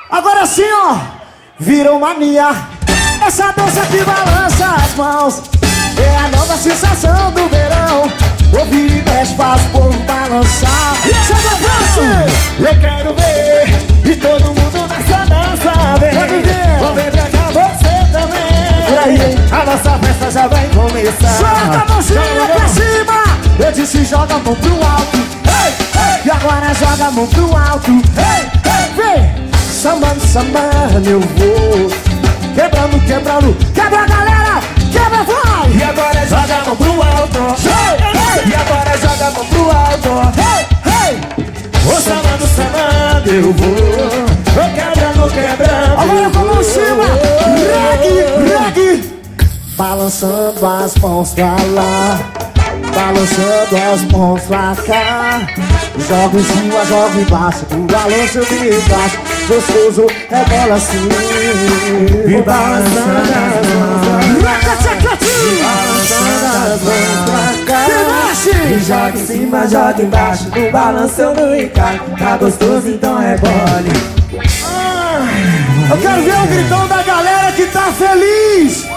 Agora sim, ó, virou mania. Essa dança que balança as mãos é a nova sensação do verão. Ouvir e mexe, faz o povo balançar. Chega a dança! Eu quero ver e todo mundo nessa dança vem. Vou ver pra cá você também. Por aí, a nossa festa já vai começar. Joga a mãozinha pra cima. Eu disse joga a mão pro alto. Hey, hey. E agora joga a mão pro alto. Hey, hey. Vem! Sambando, sambando eu vou. Quebrando, quebrando. Quebra a galera, quebra, vai! E agora joga a mão pro alto. Hey, hey. E agora joga a mão pro alto. Hey, hey. Vou sambando, sambando eu vou. Vou quebrando, quebrando. Agora com a mão em cima. Regue, regue. Balançando as mãos pra lá, balançando as mãos pra cá. Joga em cima, joga embaixo, o balanço me embaixo. Gostoso é bola assim. E balançando as mãos pra cá, balançando as mãos pra cá. E joga em cima, joga embaixo, no balanço eu não encaixo. Tá gostoso, então é bole. Eu quero ver o gritão da galera que tá feliz.